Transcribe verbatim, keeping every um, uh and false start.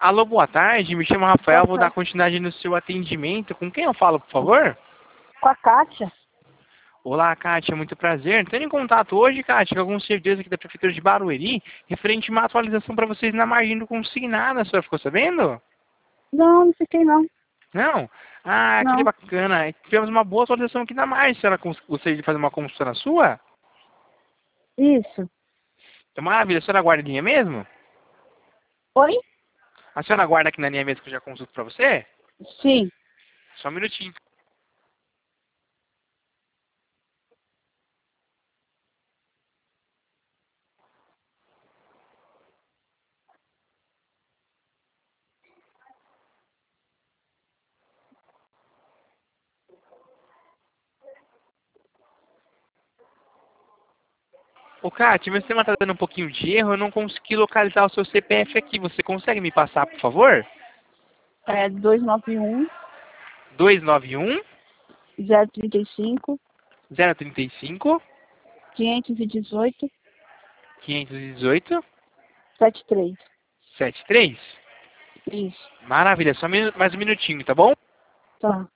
Alô, boa tarde. Me chamo Rafael, Boa vou dar tarde. continuidade no seu atendimento. Com quem eu falo, por favor? Com a Kátia. Olá, Kátia, muito prazer. Estou em contato hoje, Kátia, com alguns servidores aqui da Prefeitura de Barueri, referente a uma atualização para vocês na margem do consignado. A senhora ficou sabendo? Não, não fiquei não. Não? Ah, que Não. bacana. Tivemos uma boa atualização aqui na margem. A senhora cons- gostaria de fazer uma consulta na sua? Isso. É maravilha. A senhora aguarda a linha mesmo? Oi? A senhora aguarda aqui na linha mesmo que eu já consulto para você? Sim. Só um minutinho. Ô, Kátia, meu sistema está dando um pouquinho de erro, eu não consegui localizar o seu C P F aqui. Você consegue me passar, por favor? É dois nove um, dois nove um, zero três cinco, zero três cinco, quinhentos e dezoito, quinhentos e dezoito, setenta e três. setenta e três. Isso. Maravilha, só um minu- mais um minutinho, tá bom? Tá.